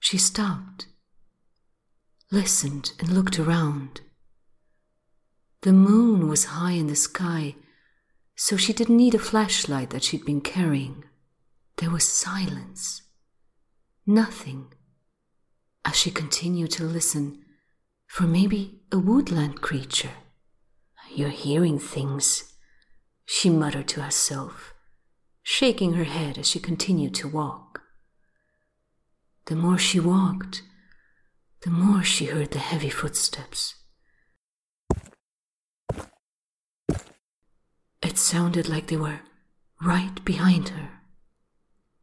She stopped, listened, and looked around. The moon was high in the sky, so she didn't need a flashlight that she'd been carrying. There was silence. Nothing. As she continued to listen for maybe a woodland creature. "You're hearing things," she muttered to herself, shaking her head as she continued to walk. The more she walked, the more she heard the heavy footsteps. It sounded like they were right behind her.